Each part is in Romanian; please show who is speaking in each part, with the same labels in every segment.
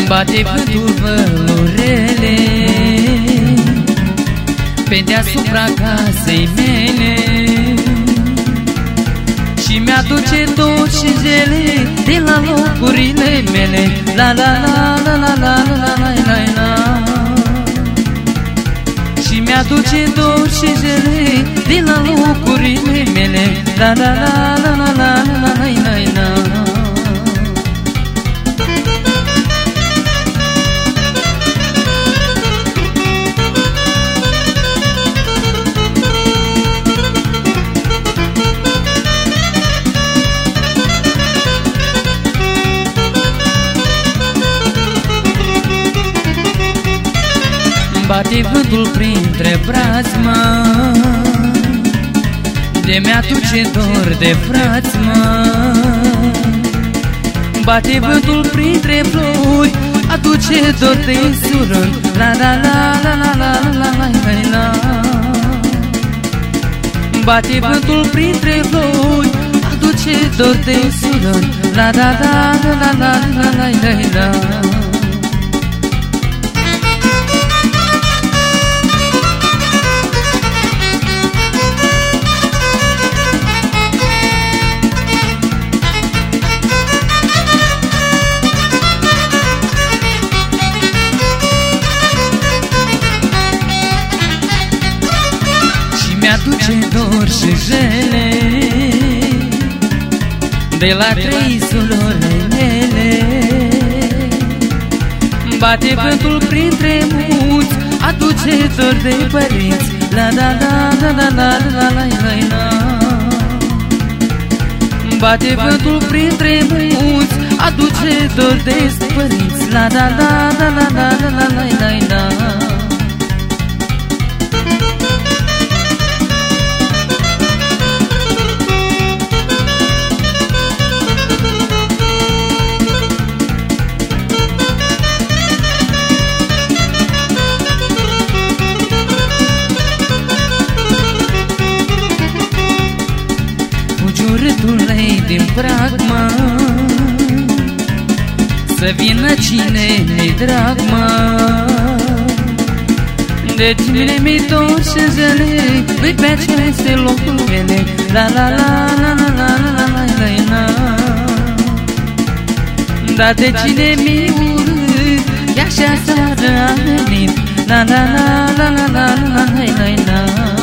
Speaker 1: Bate vântul vălurele pe deasupra casei mele și mi-aduce dolcezele de la locurile mele. La la la la la la la la la la. Și mi-aduce dolcezele de la locurile mele. La la la la la la la la la la. Bate vântul printre braț, mă, de mi-aduce dor de frați, mă. Bate vântul printre flori, aduce dor de surori. La la la la la la la la la la. Bate vântul printre flori, aduce dor de surori. La la la la la la la la la. Mi-aduce dor și jele de la trei surori mele. Bate vântul printre munți, aduce dor de părinți. La la la la la la la la la la. Bate vântul printre munți, aduce dor de părinți. La la la la la la la la la la. Urâtule din prag, mă, să vină cine-i drag, mă. De cine mi-i dor și zele, nu-i pe aceste locul mele. La la la la la la la la la la. Dar de cine mi-i urât, e așa seară a venit. La la la la la la la la la.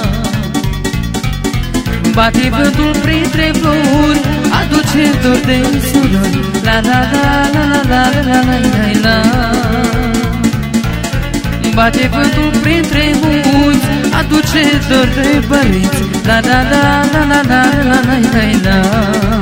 Speaker 1: Bate vântul printre flori, aduce dor de surori. La la la la la la la la la la. Bate vântul printre munți, aduce dor de părinți. La la la la la la la la la la.